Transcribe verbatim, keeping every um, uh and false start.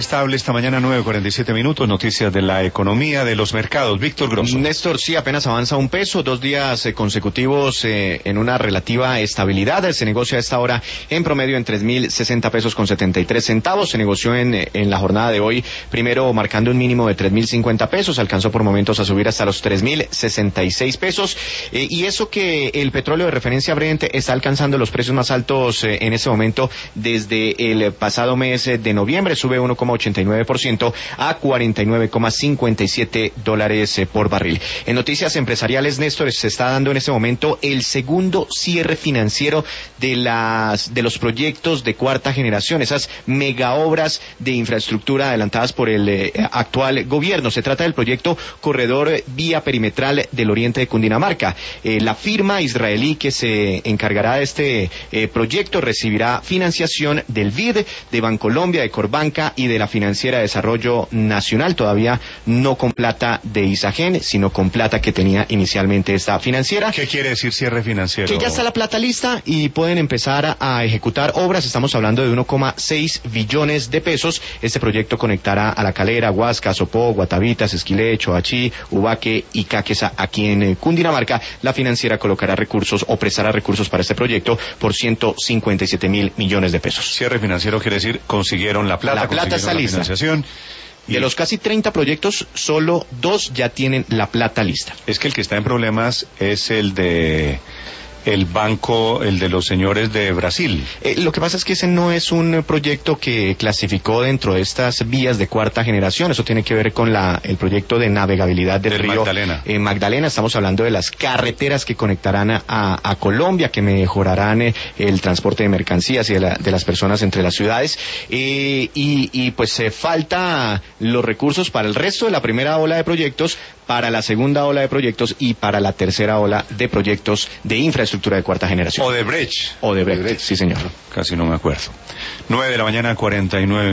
Estable esta mañana, nueve cuarenta y siete minutos, noticias de la economía, de los mercados. Víctor Grosso. Néstor, sí, apenas avanza un peso, dos días eh, consecutivos eh, en una relativa estabilidad. Se negocia a esta hora en promedio en tres mil sesenta pesos con setenta y tres centavos. Se negoció en, en la jornada de hoy, primero marcando un mínimo de tres mil cincuenta pesos, alcanzó por momentos a subir hasta los tres mil sesenta y seis pesos. Eh, y eso que el petróleo de referencia Brent está alcanzando los precios más altos eh, en este momento desde el pasado mes de noviembre, sube uno coma ochenta y nueve por ciento a cuarenta y nueve coma cincuenta y siete dólares eh, por barril. En noticias empresariales, Néstor, se está dando en este momento el segundo cierre financiero de las de los proyectos de cuarta generación, esas mega obras de infraestructura adelantadas por el eh, actual gobierno. Se trata del proyecto Corredor Vía Perimetral del Oriente de Cundinamarca. Eh, la firma israelí que se encargará de este eh, proyecto recibirá financiación del B I D, de Bancolombia, de Corbanca y de la Financiera de Desarrollo Nacional, todavía no con plata de Isagen, sino con plata que tenía inicialmente esta financiera. ¿Qué quiere decir cierre financiero? Que ya está la plata lista y pueden empezar a, a ejecutar obras. Estamos hablando de uno coma seis billones de pesos. Este proyecto conectará a La Calera, Huasca, Sopó, Guatavitas, Esquilé, Choachí, Ubaque y Caquesa aquí en eh, Cundinamarca. La financiera colocará recursos o prestará recursos para este proyecto por ciento cincuenta y siete mil millones de pesos. Cierre financiero quiere decir consiguieron la plata, la plata está la lista. Financiación. Y de los casi treinta proyectos, solo dos ya tienen la plata lista. Es que el que está en problemas es el de el banco, el de los señores de Brasil. Eh, lo que pasa es que ese no es un proyecto que clasificó dentro de estas vías de cuarta generación. Eso tiene que ver con la el proyecto de navegabilidad del, del río Magdalena. Eh, Magdalena. Estamos hablando de las carreteras que conectarán a, a, a Colombia, que mejorarán eh, el transporte de mercancías y de, la, de las personas entre las ciudades. Eh, y, y pues eh, falta los recursos para el resto de la primera ola de proyectos, para la segunda ola de proyectos y para la tercera ola de proyectos de infraestructura de cuarta generación. Odebrecht. Odebrecht, sí señor. Casi no me acuerdo. Nueve de la mañana, cuarenta y nueve